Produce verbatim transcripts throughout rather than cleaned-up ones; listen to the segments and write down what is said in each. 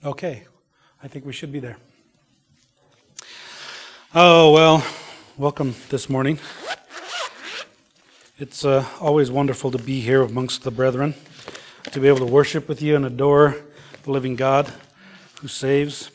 Okay, I think we should be there. Oh, well, welcome this morning. It's uh, always wonderful to be here amongst the brethren, to be able to worship with you and adore the living God who saves.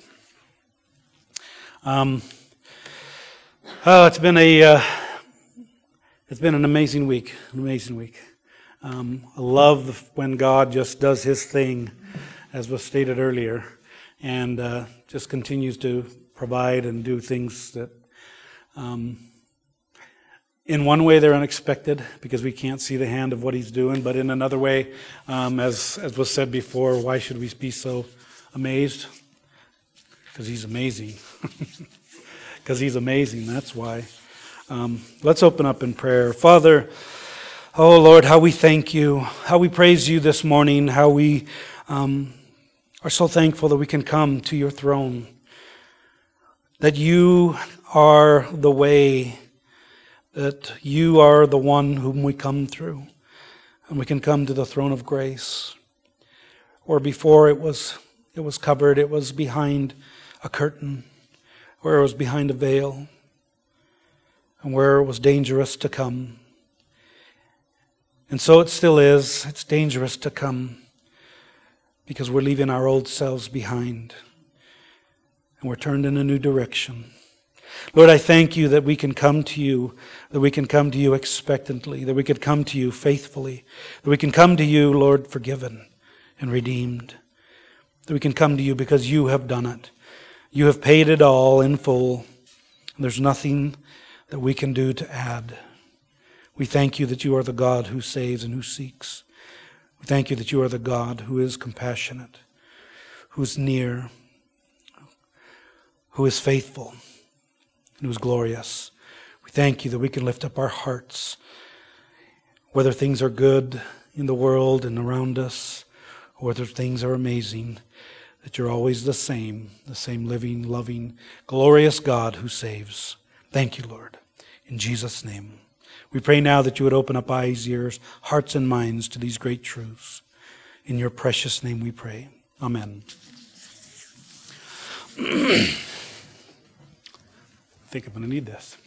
Um, oh, it's been a uh, it's been an amazing week, an amazing week. Um, I love when God just does His thing, as was stated earlier, and uh, just continues to provide and do things that, um, in one way, they're unexpected because we can't see the hand of what He's doing. But in another way, um, as as was said before, why should we be so amazed? Because He's amazing. Because He's amazing. That's why. Um, let's open up in prayer, Father. Oh Lord, how we thank you, how we praise you this morning, how we um, are so thankful that we can come to your throne, that you are the way, that you are the one whom we come through, and we can come to the throne of grace. Or before it was it was covered, it was behind a curtain, where it was behind a veil, and where it was dangerous to come. And so it still is. It's dangerous to come because we're leaving our old selves behind and we're turned in a new direction. Lord, I thank you that we can come to you, that we can come to you expectantly, that we could come to you faithfully, that we can come to you, Lord, forgiven and redeemed, that we can come to you because you have done it. You have paid it all in full. And there's nothing that we can do to add. We thank you that you are the God who saves and who seeks. We thank you that you are the God who is compassionate, who is near, who is faithful, and who is glorious. We thank you that we can lift up our hearts, whether things are good in the world and around us, or whether things are amazing, that you're always the same, the same living, loving, glorious God who saves. Thank you, Lord. In Jesus' name. We pray now that you would open up eyes, ears, hearts, and minds to these great truths. In your precious name we pray. Amen. I think I'm going to need this.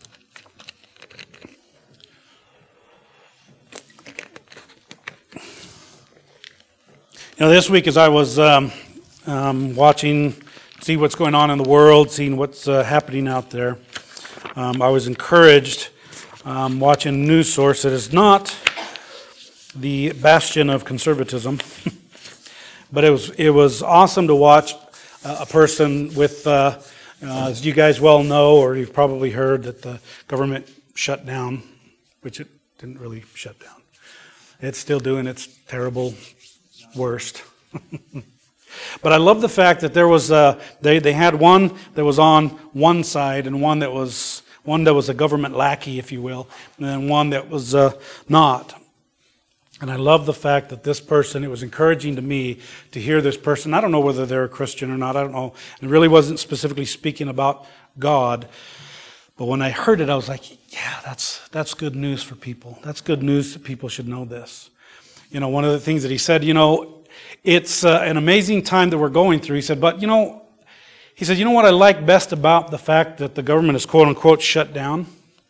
You know, this week as I was um, um, watching, see what's going on in the world, seeing what's uh, happening out there, um, I was encouraged Um, watching a news source that is not the bastion of conservatism, but it was it was awesome to watch uh, a person with, uh, uh, as you guys well know, or you've probably heard, that the government shut down, which it didn't really shut down. It's still doing its terrible worst. But I love the fact that there was uh, they they had one that was on one side and one that was. One that was a government lackey, if you will, and then one that was uh, not. And I love the fact that this person, it was encouraging to me to hear this person. I don't know whether they're a Christian or not, I don't know. And it really wasn't specifically speaking about God. But when I heard it, I was like, yeah, that's that's good news for people. That's good news that people should know this. You know, one of the things that he said, you know, it's uh, an amazing time that we're going through. He said, but, you know, He said, you know what I like best about the fact that the government is quote-unquote shut down?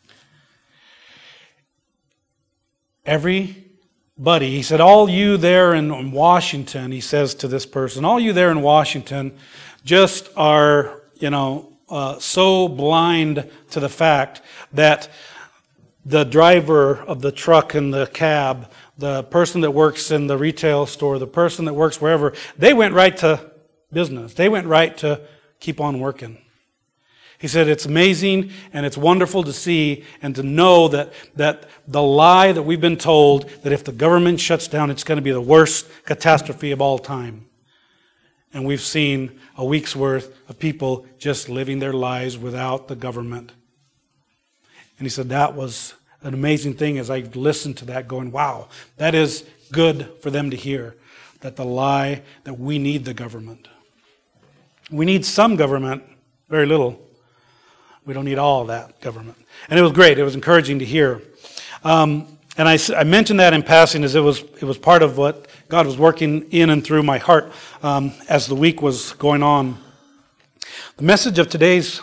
Everybody, he said, all you there in Washington, he says to this person, all you there in Washington just are, you know, uh, so blind to the fact that the driver of the truck and the cab, the person that works in the retail store, the person that works wherever, they went right to business. They went right to keep on working. He said it's amazing and it's wonderful to see and to know that, that the lie that we've been told that if the government shuts down, it's going to be the worst catastrophe of all time. And we've seen a week's worth of people just living their lives without the government. And he said that was an amazing thing as I listened to that, going, wow, that is good for them to hear, that the lie that we need the government. We need some government, very little. We don't need all of that government. And it was great. It was encouraging to hear. Um, And I, I mentioned that in passing as it was it was part of what God was working in and through my heart um, as the week was going on. The message of today's,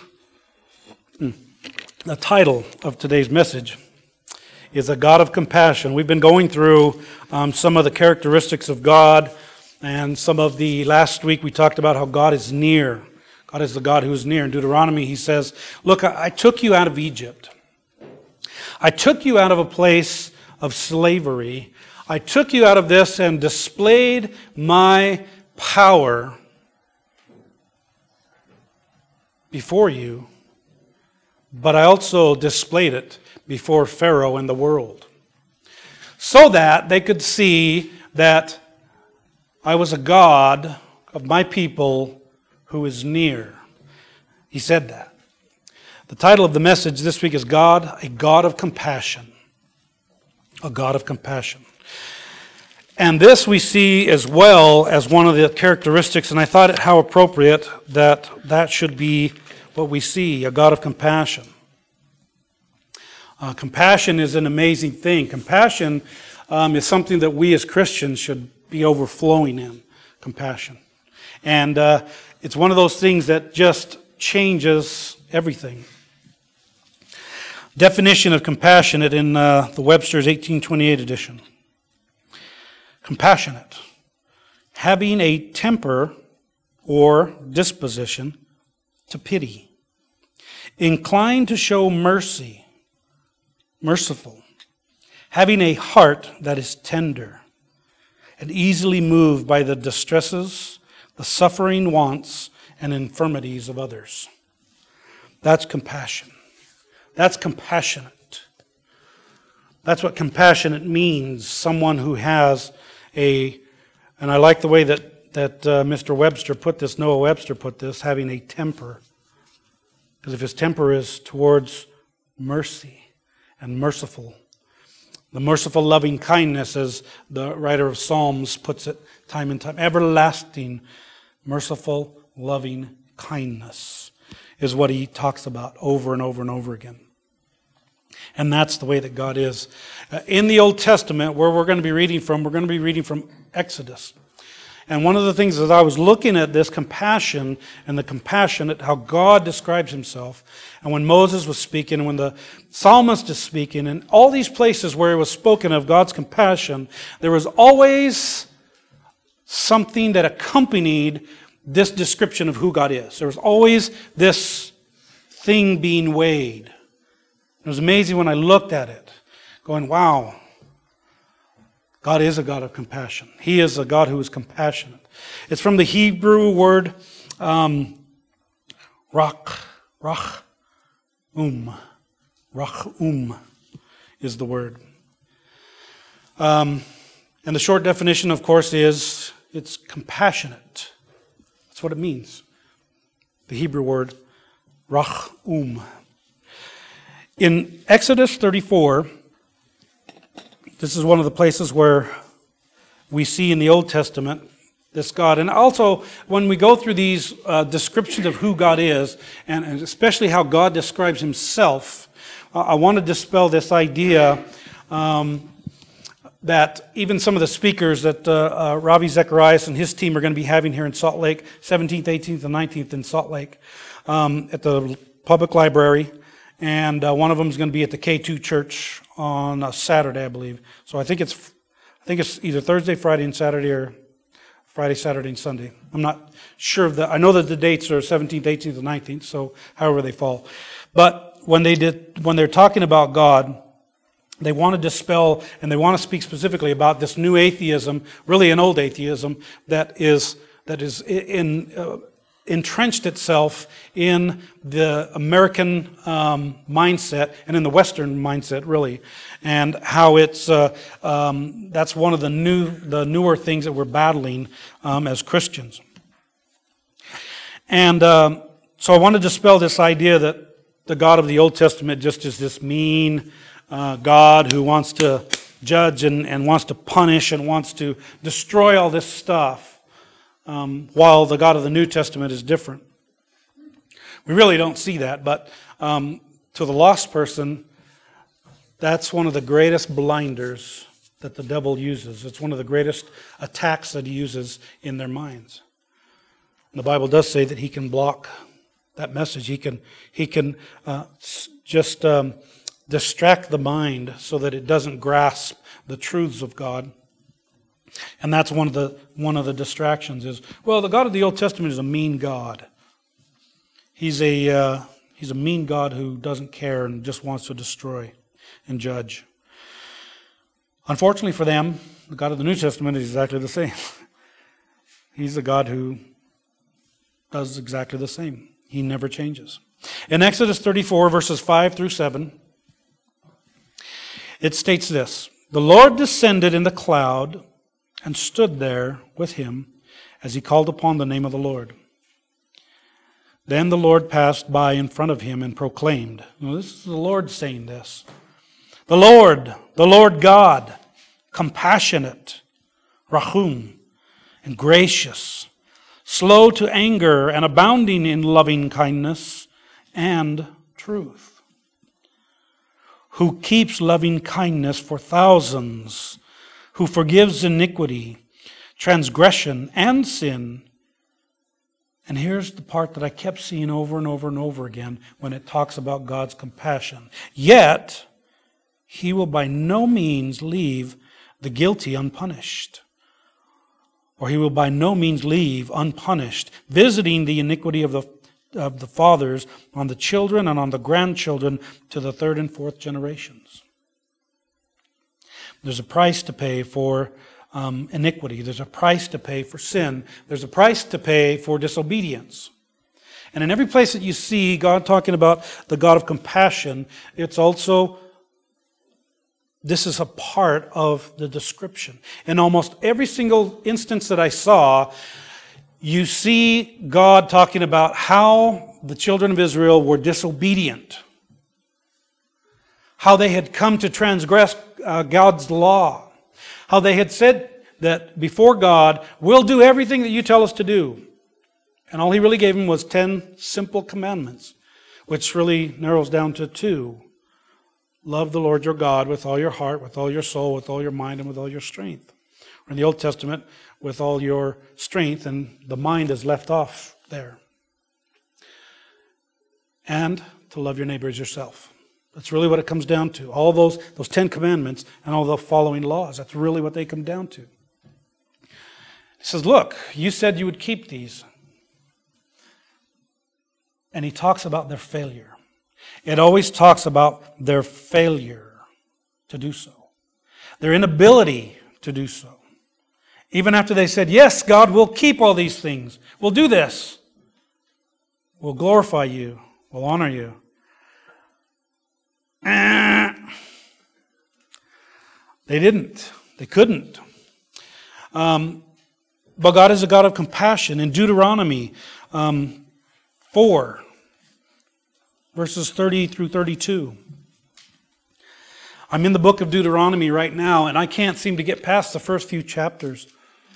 the title of today's message is A God of Compassion. We've been going through um, some of the characteristics of God, and some of the, last week we talked about how God is near. God is the God who is near. In Deuteronomy he says, look, I, I took you out of Egypt. I took you out of a place of slavery. I took you out of this and displayed my power before you, but I also displayed it before Pharaoh and the world, so that they could see that I was a God of my people who is near. He said that. The title of the message this week is God, a God of Compassion. A God of compassion. And this we see as well as one of the characteristics, and I thought it how appropriate that that should be what we see, a God of compassion. Uh, compassion is an amazing thing. Compassion um, is something that we as Christians should be overflowing in. Compassion. And uh, it's one of those things that just changes everything. Definition of compassionate in uh, the Webster's eighteen twenty-eight edition. Compassionate. Having a temper or disposition to pity. Inclined to show mercy. Merciful. Having a heart that is tender and easily moved by the distresses, the suffering wants, and infirmities of others. That's compassion. That's compassionate. That's what compassionate means. Someone who has a, and I like the way that, that uh, Mister Webster put this, Noah Webster put this, having a temper. Because if his temper is towards mercy and merciful, the merciful loving kindness, as the writer of Psalms puts it time and time, everlasting, merciful, loving kindness is what he talks about over and over and over again. And that's the way that God is. Uh, in the Old Testament, where we're going to be reading from, we're going to be reading from Exodus. And one of the things as I was looking at this compassion and the compassion at how God describes himself, and when Moses was speaking, and when the psalmist is speaking, and all these places where it was spoken of God's compassion, there was always something that accompanied this description of who God is. There was always this thing being weighed. It was amazing when I looked at it, going, wow, God is a God of compassion. He is a God who is compassionate. It's from the Hebrew word um, rach, rach, um. Rach, um is the word. Um, and the short definition, of course, is it's compassionate. That's what it means. The Hebrew word rach, um. In Exodus thirty-four, this is one of the places where we see in the Old Testament this God. And also, when we go through these uh, descriptions of who God is, and, and especially how God describes himself, uh, I want to dispel this idea um, that even some of the speakers that uh, uh, Ravi Zacharias and his team are going to be having here in Salt Lake, seventeenth, eighteenth, and nineteenth in Salt Lake, um, at the public library. And uh, one of them is going to be at the K two Church on a Saturday, I believe. So I think it's, I think it's either Thursday, Friday, and Saturday, or Friday, Saturday, and Sunday. I'm not sure of the. I know that the dates are seventeenth, eighteenth, and nineteenth. So however they fall. But when they did, when they're talking about God, they want to dispel and they want to speak specifically about this new atheism, really an old atheism that is that is in. Uh, entrenched itself in the American um, mindset and in the Western mindset, really, and how it's uh, um, that's one of the new, the newer things that we're battling um, as Christians. And um, so I want to dispel this idea that the God of the Old Testament just is this mean uh, God who wants to judge and, and wants to punish and wants to destroy all this stuff. Um, while the God of the New Testament is different. We really don't see that, but um, to the lost person, That's one of the greatest blinders that the devil uses. It's one of the greatest attacks that he uses in their minds. And the Bible does say that he can block that message. He can, he can uh, just um, distract the mind so that it doesn't grasp the truths of God. And that's one of the one of the distractions is, well, the God of the Old Testament is a mean God. He's a uh, he's a mean God who doesn't care and just wants to destroy and judge. Unfortunately for them, the God of the New Testament is exactly the same. He's a God who does exactly the same. He never changes. In Exodus thirty-four, verses five through seven, it states this: "The Lord descended in the cloud and stood there with him as he called upon the name of the Lord. Then the Lord passed by in front of him and proclaimed," now this is the Lord saying this, "The Lord, the Lord God, compassionate, rahum, and gracious, slow to anger and abounding in loving kindness and truth, who keeps loving kindness for thousands, who forgives iniquity, transgression, and sin." And here's the part that I kept seeing over and over and over again when it talks about God's compassion. "Yet he will by no means leave the guilty unpunished." Or he will by no means leave unpunished, visiting the iniquity of the of the fathers on the children and on the grandchildren to the third and fourth generations. There's a price to pay for um, iniquity. There's a price to pay for sin. There's a price to pay for disobedience. And in every place that you see God talking about the God of compassion, it's also, this is a part of the description. In almost every single instance that I saw, you see God talking about how the children of Israel were disobedient, how they had come to transgress uh, God's law, how they had said that before God, we'll do everything that you tell us to do. And all he really gave them was ten simple commandments, which really narrows down to two. Love the Lord your God with all your heart, with all your soul, with all your mind, and with all your strength. Or in the Old Testament, with all your strength, and the mind is left off there. And to love your neighbor as yourself. That's really what it comes down to. All those, those Ten Commandments and all the following laws, that's really what they come down to. He says, look, you said you would keep these. And he talks about their failure. It always talks about their failure to do so. Their inability to do so. Even after they said, yes, God, we'll keep all these things. We'll do this. We'll glorify you. We'll honor you. They didn't. They couldn't. Um, but God is a God of compassion. In Deuteronomy um, four, verses thirty through thirty-two. I'm in the book of Deuteronomy right now, and I can't seem to get past the first few chapters.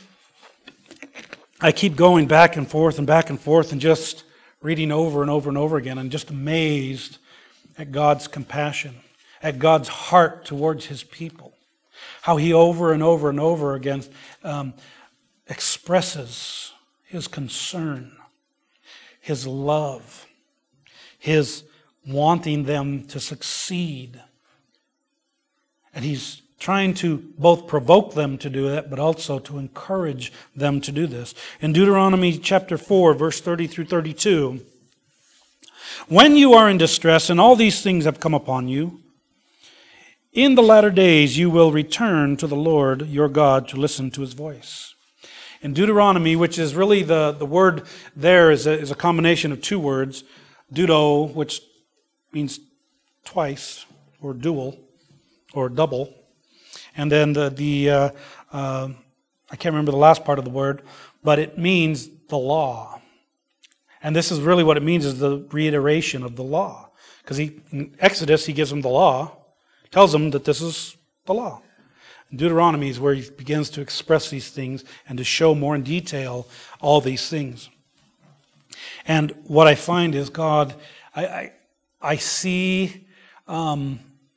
I keep going back and forth and back and forth and just reading over and over and over again. I'm just amazed at God's compassion, at God's heart towards his people. How he over and over and over again um, expresses his concern, his love, his wanting them to succeed. And he's trying to both provoke them to do that, but also to encourage them to do this. In Deuteronomy chapter four, verse thirty through thirty-two, when you are in distress and all these things have come upon you, in the latter days you will return to the Lord your God to listen to his voice. In Deuteronomy, which is really the, the word there is a, is a combination of two words, deuto, which means twice, or dual, or double. And then the, the uh, uh, I can't remember the last part of the word, but it means the law. And this is really what it means, is the reiteration of the law. Because he, in Exodus, he gives them the law, tells them that this is the law. In Deuteronomy is where he begins to express these things and to show more in detail all these things. And what I find is God, I, I, I see... Um,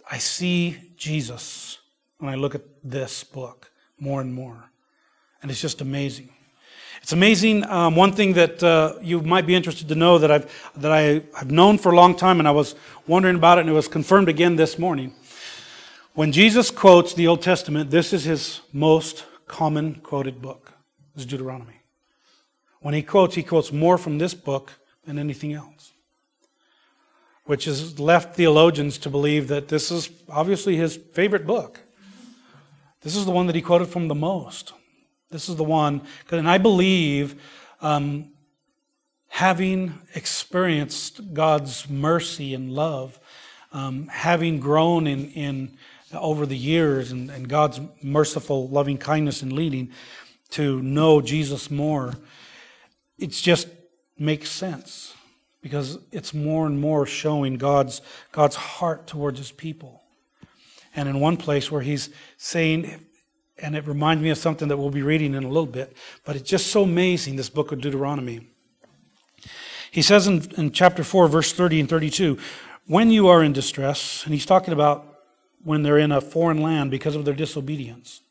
I see Jesus when I look at this book more and more. And it's just amazing. It's amazing. Um, one thing that uh, you might be interested to know that I've that I, I've known for a long time, and I was wondering about it, and it was confirmed again this morning. When Jesus quotes the Old Testament, this is his most common quoted book. This is Deuteronomy. When he quotes, he quotes more from this book than anything else, which has left theologians to believe that this is obviously his favorite book. This is the one that he quoted from the most. This is the one, and I believe, um, having experienced God's mercy and love, um, having grown in, in over the years, and, and God's merciful, loving kindness and leading, to know Jesus more, it just makes sense because it's more and more showing God's God's heart towards His people. And in one place where He's saying, and it reminds me of something that we'll be reading in a little bit, but it's just so amazing, this book of Deuteronomy. He says in, in chapter four, verse thirty and thirty-two, when you are in distress, and he's talking about when they're in a foreign land because of their disobedience,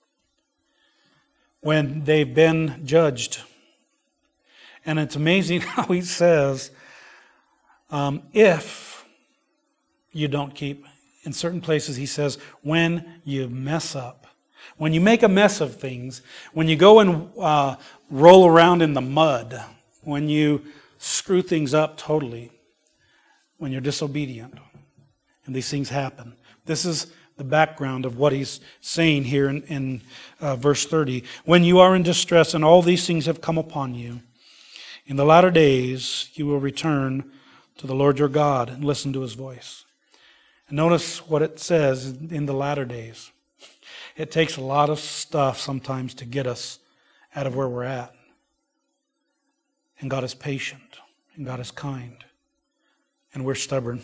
when they've been judged. And it's amazing how he says, um, if you don't keep, in certain places he says, when you mess up, when you make a mess of things, when you go and uh, roll around in the mud, when you screw things up totally, when you're disobedient, and these things happen. This is the background of what he's saying here in, in uh, verse thirty. When you are in distress and all these things have come upon you, in the latter days you will return to the Lord your God and listen to His voice. And notice what it says in the latter days. It takes a lot of stuff sometimes to get us out of where we're at. And God is patient. And God is kind. And we're stubborn.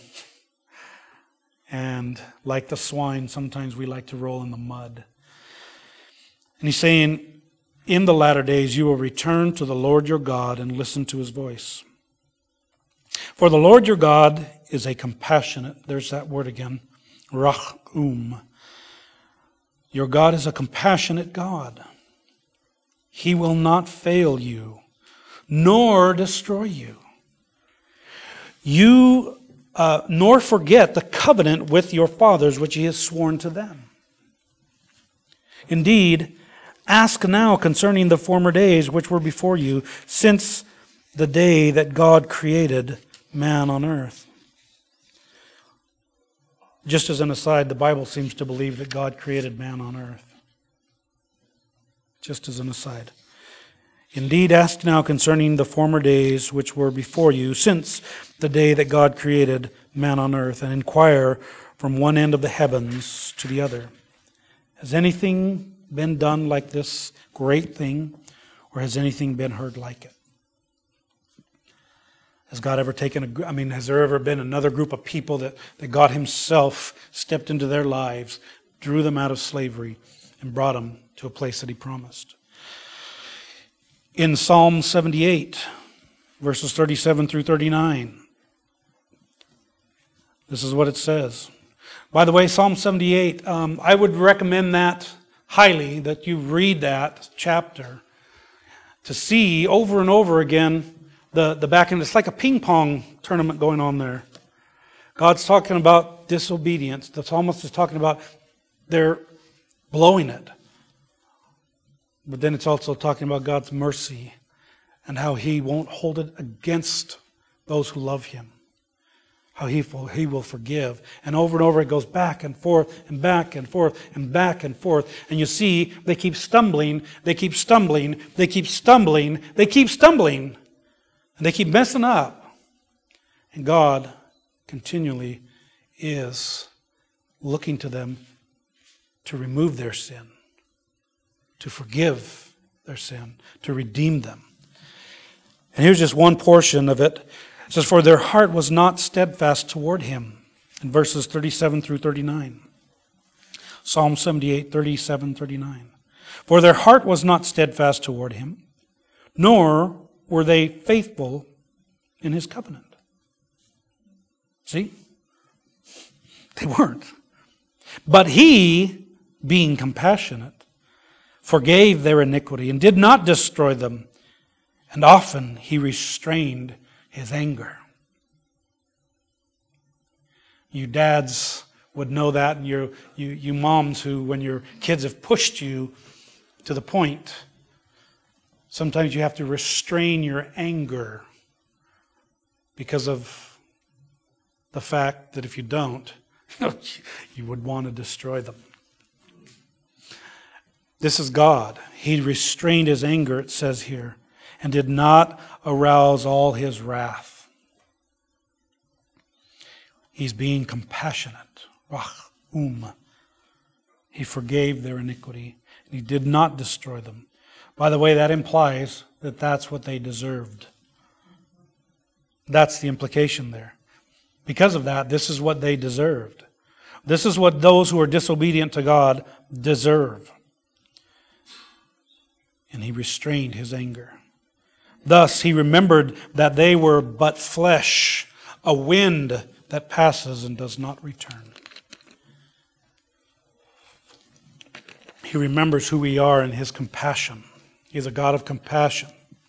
And like the swine, sometimes we like to roll in the mud. And he's saying, in the latter days you will return to the Lord your God and listen to His voice. For the Lord your God is a compassionate, there's that word again, rachum. Your God is a compassionate God. He will not fail you, nor destroy you. You, uh, nor forget the covenant with your fathers, which He has sworn to them. Indeed, ask now concerning the former days which were before you, since the day that God created man on earth. Just as an aside, the Bible seems to believe that God created man on earth. Just as an aside. Indeed, ask now concerning the former days which were before you, since the day that God created man on earth, and inquire from one end of the heavens to the other. Has anything been done like this great thing, or has anything been heard like it? Has God ever taken a, I mean, has there ever been another group of people that, that God Himself stepped into their lives, drew them out of slavery, and brought them to a place that He promised? In Psalm seventy-eight, verses thirty-seven through thirty-nine, this is what it says. By the way, Psalm seventy-eight, um, I would recommend that highly, that you read that chapter to see over and over again the, the back end. It's like a ping pong tournament going on there. God's talking about disobedience. The psalmist is talking about they're blowing it. But then it's also talking about God's mercy and how He won't hold it against those who love Him. How he will, he will forgive. And over and over it goes back and forth and back and forth and back and forth. And you see, they keep stumbling, they keep stumbling, they keep stumbling, they keep stumbling. And they keep messing up. And God continually is looking to them to remove their sin, to forgive their sin, to redeem them. And here's just one portion of it. It says, for their heart was not steadfast toward Him, in verses thirty-seven through thirty-nine. Psalm seventy-eight, thirty-seven, thirty-nine. For their heart was not steadfast toward Him, nor were they faithful in His covenant. See? They weren't. But he, being compassionate, forgave their iniquity and did not destroy them. And often he restrained his anger. You dads would know that, and you, you, you moms who, when your kids have pushed you to the point, sometimes you have to restrain your anger because of the fact that if you don't, you would want to destroy them. This is God. He restrained his anger, it says here, and did not arouse all his wrath. He's being compassionate. Rachum. He forgave their iniquity. He did not destroy them. By the way, that implies that that's what they deserved. That's the implication there. Because of that, this is what they deserved. This is what those who are disobedient to God deserve. And he restrained his anger. Thus, he remembered that they were but flesh, a wind that passes and does not return. He remembers who we are in his compassion. He is a God of compassion.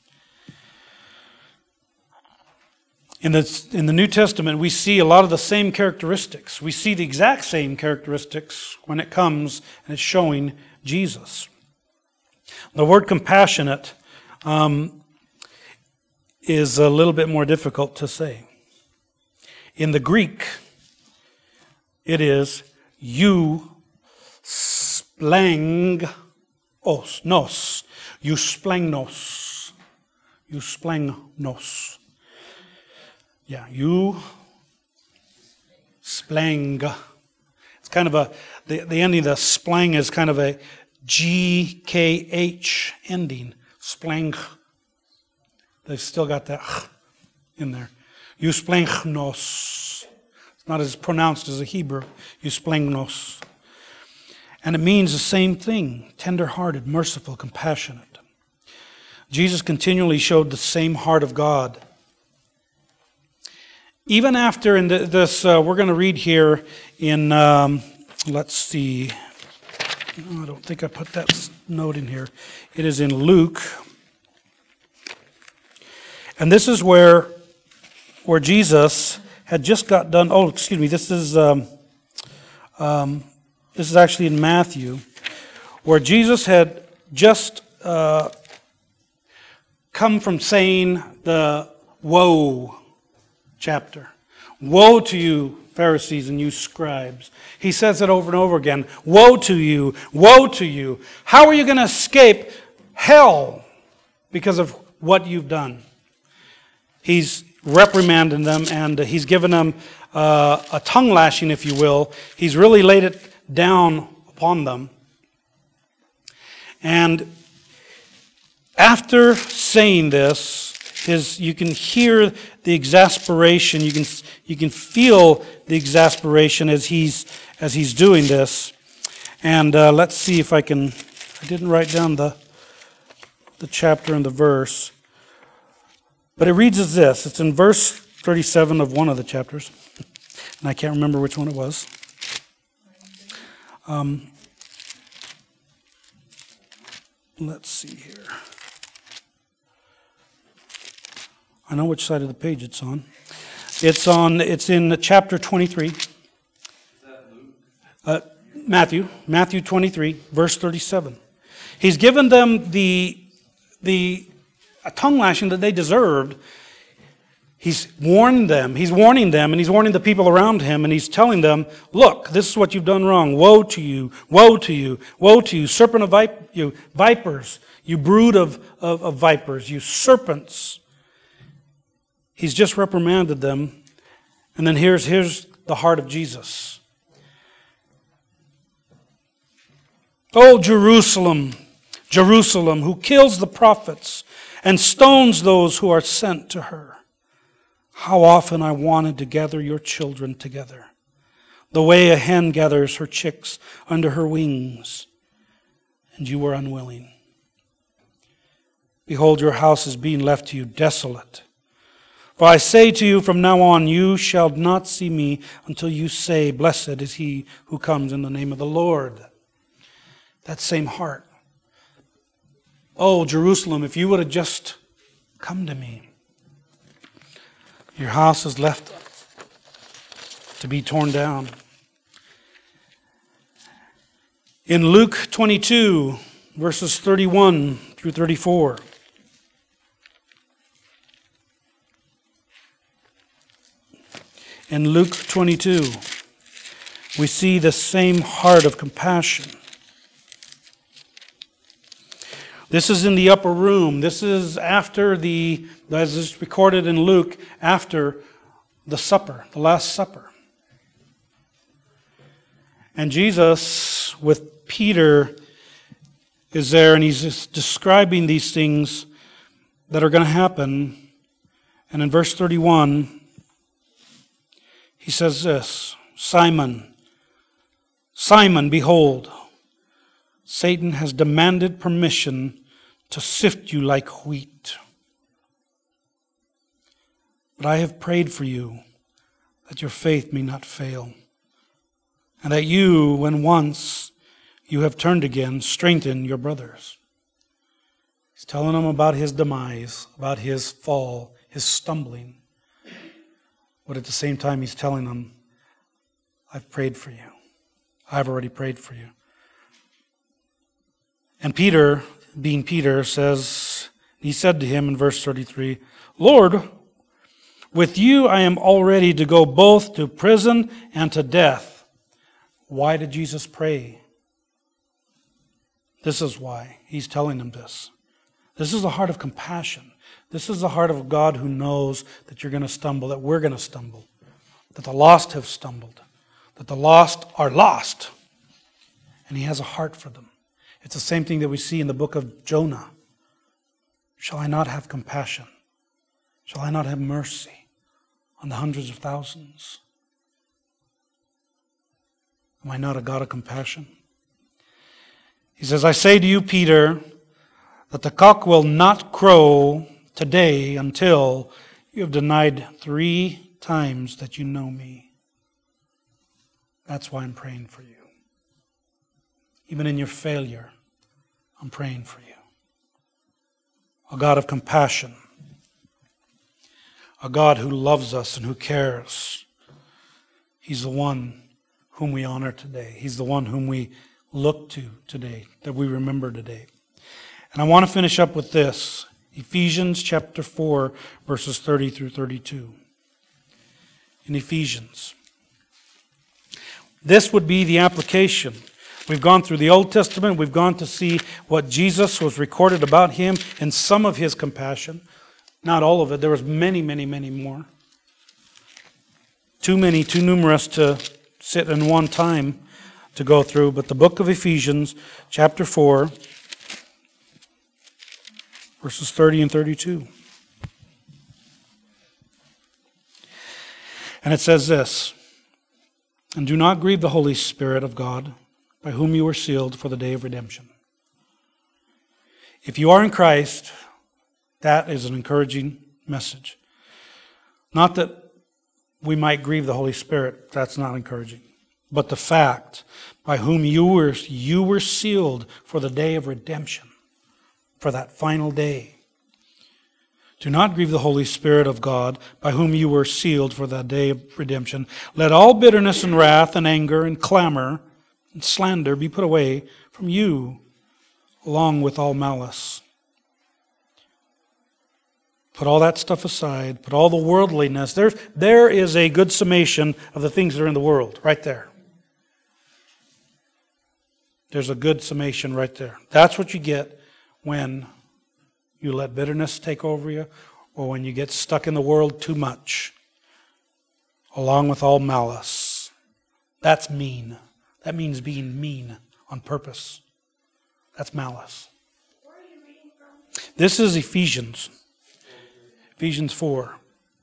In the, in the New Testament, we see a lot of the same characteristics. We see the exact same characteristics when it comes and it's showing Jesus. The word compassionate um, is a little bit more difficult to say. In the Greek, it is you splengos, nos, you splengnos, you splengnos. Yeah, you spleng. It's kind of a, the, the ending of the spleng is kind of a G K H ending. Spleng. They've still got that in there. You splengnos. It's not as pronounced as a Hebrew. You splengnos. And it means the same thing. Tender-hearted, merciful, compassionate. Jesus continually showed the same heart of God. Even after, in this, uh, we're going to read here in, um, let's see, no, I don't think I put that note in here. It is in Luke. And this is where, where Jesus had just got done, oh, excuse me, this is, um, um, this is actually in Matthew, where Jesus had just uh, come from saying the woe chapter. Woe to you, Pharisees and you scribes. He says it over and over again. Woe to you, woe to you. How are you going to escape hell because of what you've done? He's reprimanding them and he's given them uh, a tongue lashing, if you will. He's really laid it down upon them. And after saying this, his, you can hear the exasperation. You can you can feel the exasperation as he's as he's doing this. And uh, let's see if I can. I didn't write down the the chapter and the verse, but it reads as this. It's in verse thirty-seven of one of the chapters, and I can't remember which one it was. Um, let's see here. I know which side of the page it's on. It's on. It's in chapter twenty-three. Is that Luke? Uh, Matthew. Matthew twenty-three, verse thirty-seven. He's given them the the a tongue lashing that they deserved. He's warned them. He's warning them, and he's warning the people around him, and he's telling them, "Look, this is what you've done wrong. Woe to you! Woe to you! Woe to you! Serpent of vip- you vipers! You brood of, of, of vipers! You serpents!" He's just reprimanded them. And then here's, here's the heart of Jesus. "Oh, Jerusalem, Jerusalem, who kills the prophets and stones those who are sent to her. How often I wanted to gather your children together, the way a hen gathers her chicks under her wings, and you were unwilling. Behold, your house is being left to you desolate. For I say to you, from now on you shall not see me until you say, Blessed is he who comes in the name of the Lord. That same heart. Oh, Jerusalem, if you would have just come to me. Your house is left to be torn down. In Luke twenty-two, verses thirty-one through thirty-four. In Luke twenty-two, we see the same heart of compassion. This is in the upper room. This is after the, as is recorded in Luke, after the supper, the Last Supper. And Jesus, with Peter, is there, and he's just describing these things that are going to happen. And in verse thirty-one, he says this, Simon, Simon, behold, Satan has demanded permission to sift you like wheat. But I have prayed for you that your faith may not fail, and that you, when once you have turned again, strengthen your brothers. He's telling them about his demise, about his fall, his stumbling. But at the same time, he's telling them, I've prayed for you. I've already prayed for you. And Peter, being Peter, says, he said to him in verse thirty-three, Lord, with you I am all ready to go both to prison and to death. Why did Jesus pray? This is why he's telling them this. This is the heart of compassion. This is the heart of God who knows that you're going to stumble, that we're going to stumble, that the lost have stumbled, that the lost are lost. And he has a heart for them. It's the same thing that we see in the book of Jonah. Shall I not have compassion? Shall I not have mercy on the hundreds of thousands? Am I not a God of compassion? He says, I say to you, Peter, that the cock will not crow today until you have denied three times that you know me. That's why I'm praying for you. Even in your failure, I'm praying for you. A God of compassion. A God who loves us and who cares. He's the one whom we honor today. He's the one whom we look to today, that we remember today. And I want to finish up with this. Ephesians chapter four, verses thirty through thirty-two. In Ephesians. This would be the application. We've gone through the Old Testament. We've gone to see what Jesus was recorded about him and some of his compassion. Not all of it. There was many, many, many more. Too many, too numerous to sit in one time to go through. But the book of Ephesians, chapter four, verses thirty and thirty-two. And it says this, and do not grieve the Holy Spirit of God, by whom you were sealed for the day of redemption. If you are in Christ, that is an encouraging message. Not that we might grieve the Holy Spirit, that's not encouraging. But the fact by whom you were, you were sealed for the day of redemption, for that final day. Do not grieve the Holy Spirit of God, by whom you were sealed for the day of redemption. Let all bitterness and wrath and anger and clamor and slander be put away from you, along with all malice. Put all that stuff aside. Put all the worldliness. There's, there is a good summation of the things that are in the world, right there. There's a good summation right there. That's what you get when you let bitterness take over you, or when you get stuck in the world too much, along with all malice. That's mean. That means being mean on purpose. That's malice. Where are you reading from? This is Ephesians. Ephesians four.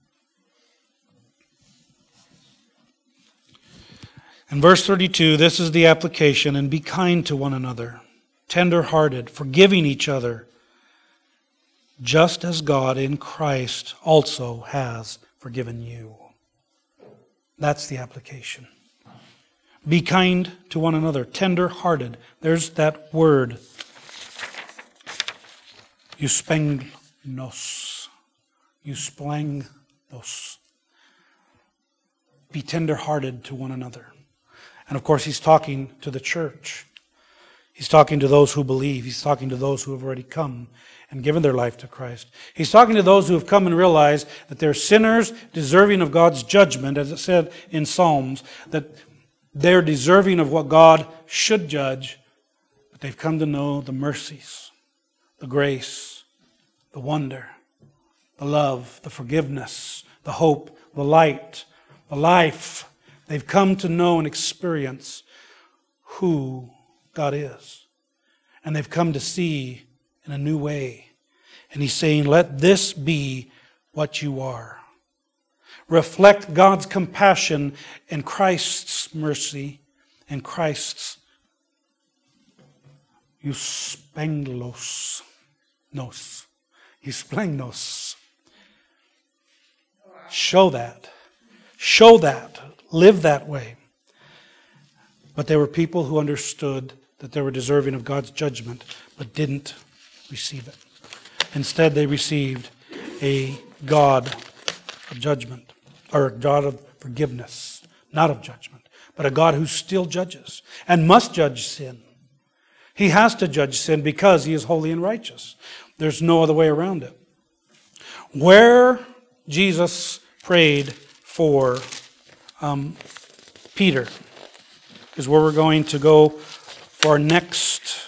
In verse thirty-two, this is the application. And be kind to one another, tender-hearted, forgiving each other, just as God in Christ also has forgiven you. That's the application. Be kind to one another, tender-hearted. There's that word. Euspengnos. Euspengnos. Be tender-hearted to one another. And of course, he's talking to the church. He's talking to those who believe. He's talking to those who have already come and given their life to Christ. He's talking to those who have come and realized that they're sinners deserving of God's judgment, as it said in Psalms, that they're deserving of what God should judge, but they've come to know the mercies, the grace, the wonder, the love, the forgiveness, the hope, the light, the life. They've come to know and experience who God is. And they've come to see in a new way. And he's saying, let this be what you are. Reflect God's compassion and Christ's mercy and Christ's euspenglos, nos, euspengnos. Show that. Show that. Live that way. But there were people who understood that they were deserving of God's judgment, but didn't receive it. Instead, they received a God of judgment, or a God of forgiveness, not of judgment, but a God who still judges and must judge sin. He has to judge sin because he is holy and righteous. There's no other way around it. Where Jesus prayed for um, Peter is where we're going to go for our next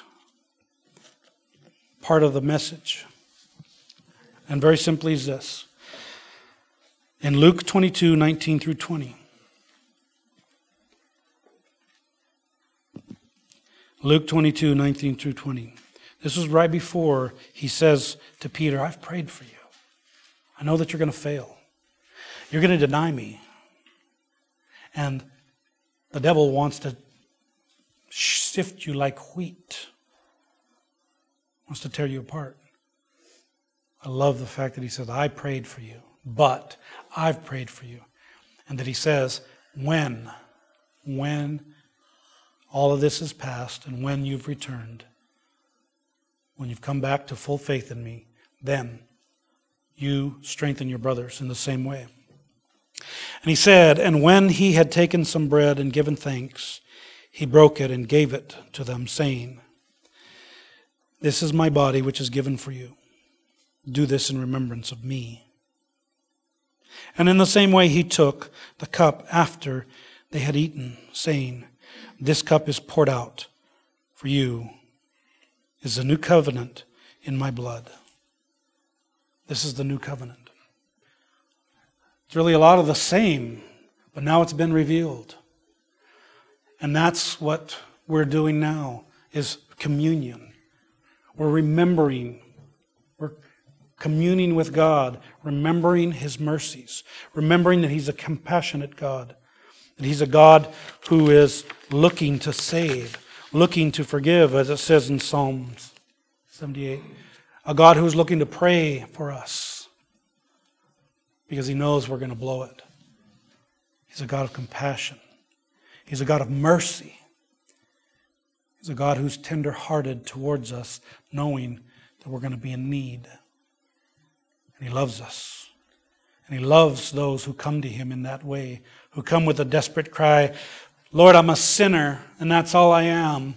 part of the message. And very simply is this. In Luke twenty-two, nineteen through twenty. Luke twenty-two, nineteen through twenty. This was right before he says to Peter, I've prayed for you. I know that you're going to fail. You're going to deny me. And the devil wants to sift you like wheat. Wants to tear you apart. I love the fact that he says, I prayed for you, but I've prayed for you. And that he says, when, when all of this is past and when you've returned, when you've come back to full faith in me, then you strengthen your brothers in the same way. And he said, and when he had taken some bread and given thanks, he broke it and gave it to them, saying, this is my body which is given for you. Do this in remembrance of me. And in the same way he took the cup after they had eaten, saying, this cup is poured out for you, is a new covenant in my blood. This is the new covenant. It's really a lot of the same, but now it's been revealed. And that's what we're doing now, is communion. We're remembering, we're communing with God, remembering his mercies, remembering that he's a compassionate God, that he's a God who is looking to save, looking to forgive, as it says in Psalms seventy-eight. A God who's looking to pray for us because he knows we're going to blow it. He's a God of compassion. He's a God of mercy. He's a God who's tender-hearted towards us, knowing that we're going to be in need. And he loves us. And he loves those who come to him in that way, who come with a desperate cry, Lord, I'm a sinner, and that's all I am.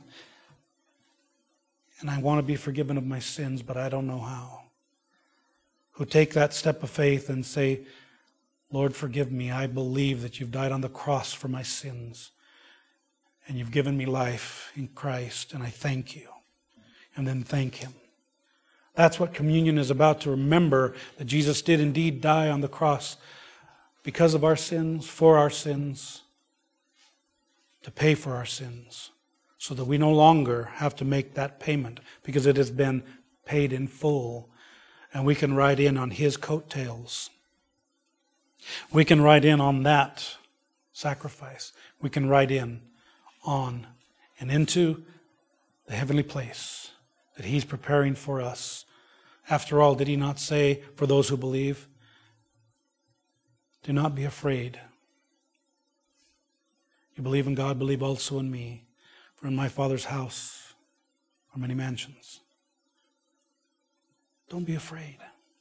And I want to be forgiven of my sins, but I don't know how. Who take that step of faith and say, Lord, forgive me. I believe that you've died on the cross for my sins. And you've given me life in Christ, and I thank you. And then thank him. That's what communion is about, to remember that Jesus did indeed die on the cross because of our sins, for our sins, to pay for our sins, so that we no longer have to make that payment because it has been paid in full, and we can ride in on his coattails. We can ride in on that sacrifice. We can ride in on and into the heavenly place that he's preparing for us After all, did he not say, for those who believe, do not be afraid. You believe in God, believe also in me. For in my Father's house are many mansions. Don't be afraid.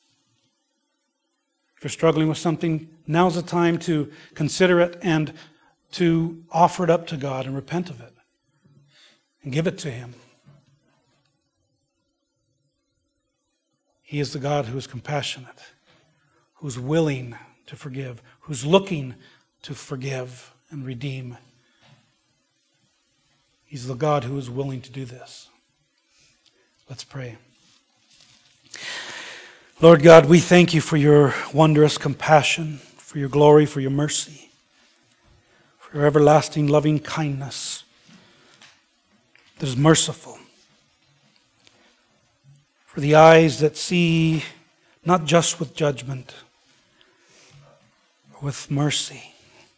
If you're struggling with something, now's the time to consider it and to offer it up to God and repent of it and give it to Him. He is the God who is compassionate, who's willing to forgive, who's looking to forgive and redeem. He's the God who is willing to do this. Let's pray. Lord God, we thank you for your wondrous compassion, for your glory, for your mercy, for your everlasting loving kindness that is merciful, for the eyes that see not just with judgment, but with mercy,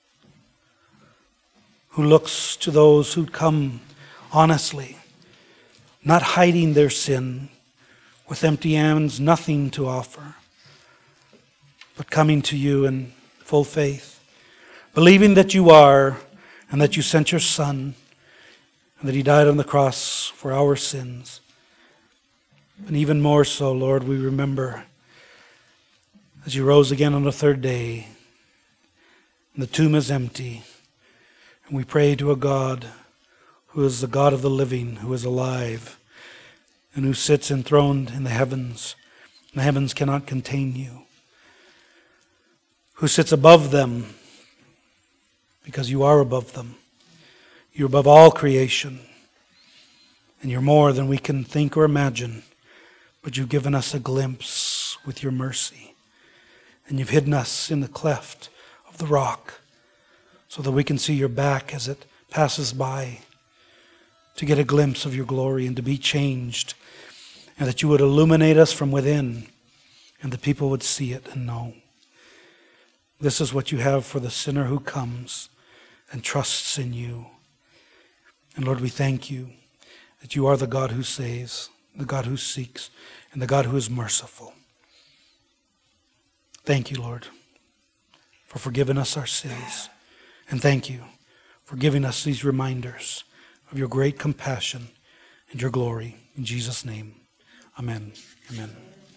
who looks to those who come honestly, not hiding their sin, with empty hands, nothing to offer, but coming to you in full faith, believing that you are, and that you sent your Son, and that he died on the cross for our sins. And even more so, Lord, we remember as you rose again on the third day, and the tomb is empty, and we pray to a God who is the God of the living, who is alive, and who sits enthroned in the heavens. The heavens cannot contain you. Who sits above them, because you are above them. You're above all creation, and you're more than we can think or imagine, but you've given us a glimpse with your mercy, and you've hidden us in the cleft of the rock so that we can see your back as it passes by, to get a glimpse of your glory and to be changed, and that you would illuminate us from within, and the people would see it and know. This is what you have for the sinner who comes and trusts in you. And Lord, we thank you that you are the God who saves, the God who seeks, and the God who is merciful. Thank you, Lord, for forgiving us our sins. And thank you for giving us these reminders of your great compassion and your glory. In Jesus' name, amen. Amen.